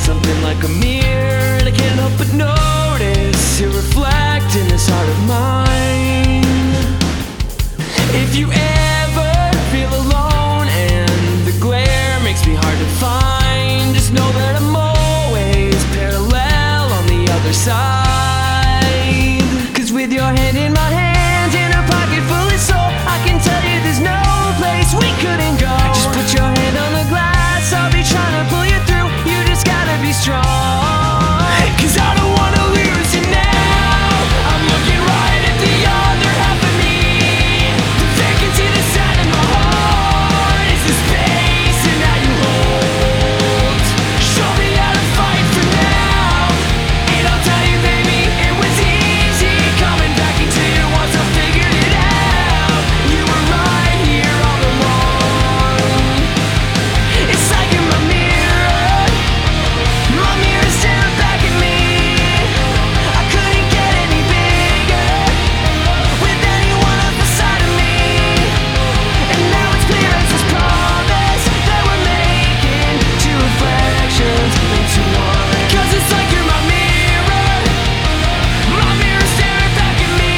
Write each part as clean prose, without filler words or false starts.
something like a mirror, and I can't help but notice you reflect in this heart of mine. If you ever feel alone and the glare makes me hard to find, just know that I'm always parallel on the other side. 'Cause with your hand in my hand and a pocket full of soul, I can tell you there's no place we couldn't go. Just put your hand on the glass, I'll be trying to pull you through. You just gotta be strong, 'cause I don't wanna lose you now. I'm looking right at the other half of me. The vacancy that's out in my heart is the space and that you hold. Show me how to fight for now, and I'll tell you, baby, it was easy coming back into you once I figured it out. You were right here all along. It's like in my mirror staring back at me. I couldn't get any bigger with anyone else beside of me. And now it's clear as this promise that we're making two reflections into one. 'Cause it's like you're my mirror staring back at me.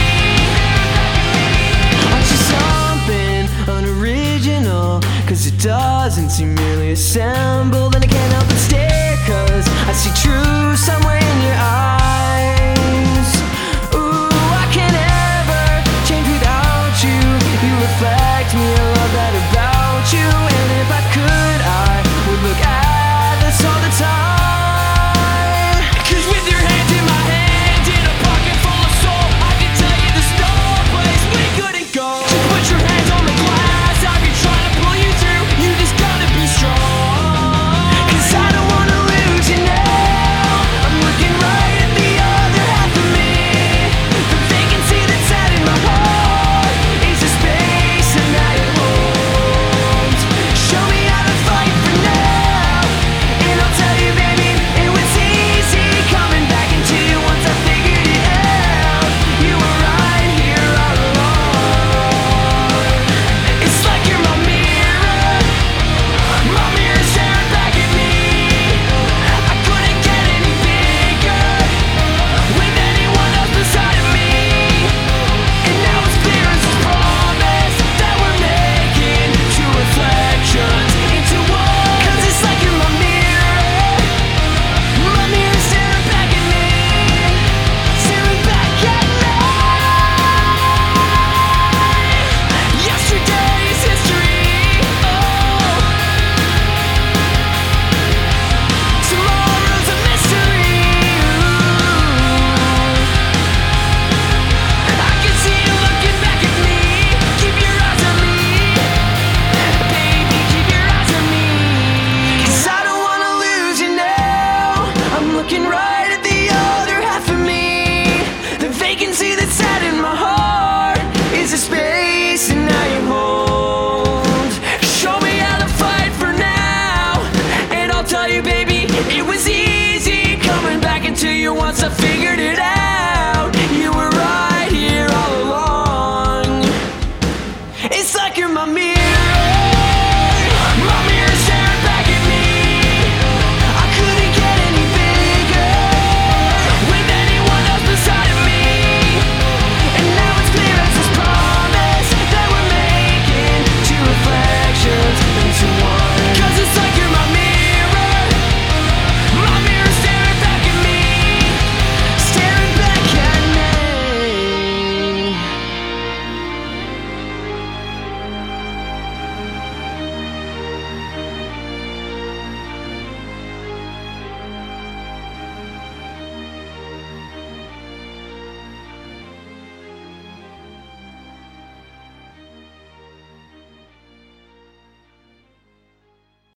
Aren't you something unoriginal? 'Cause it doesn't seem really assembled, and I can't help but stare, 'cause I see truth somewhere in your eyes. Ooh, I can't ever change without you. You reflect me, I love that about you. And if I could, I would look at this all the time. 'Cause with your hand in my hand and a pocket full of soul, I can tell you there's no place we couldn't go. Just put your hands on the glass, I'll be trying to pull you through. You just gotta be strong, 'cause I don't wanna lose you now. I'm looking right at the other half of me. The vacancy that's out in my heart is the space and that it holds. Show me how to fight for now, and I'll tell you, baby, it was easy coming back into you once I figured it out. You were right here all along. It's like you're my mirror staring back at me. I couldn't get any bigger with anyone else beside of me. And now it's clear as this promise that we're making two reflections into one. 'Cause it's like you're my mirror staring back at me, staring back at me. Yesterday is history, oh, tomorrow's a mystery. I can see you looking back at me. Keep your eyes on me, baby, keep your eyes on me. 'Cause I don't wanna lose you now. I'm looking right at the other half of me. The vacancy that's sat in my heart is a space and now you hold. Show me how to fight for now, and I'll tell you, baby, it was easy coming back into you once I figured it out.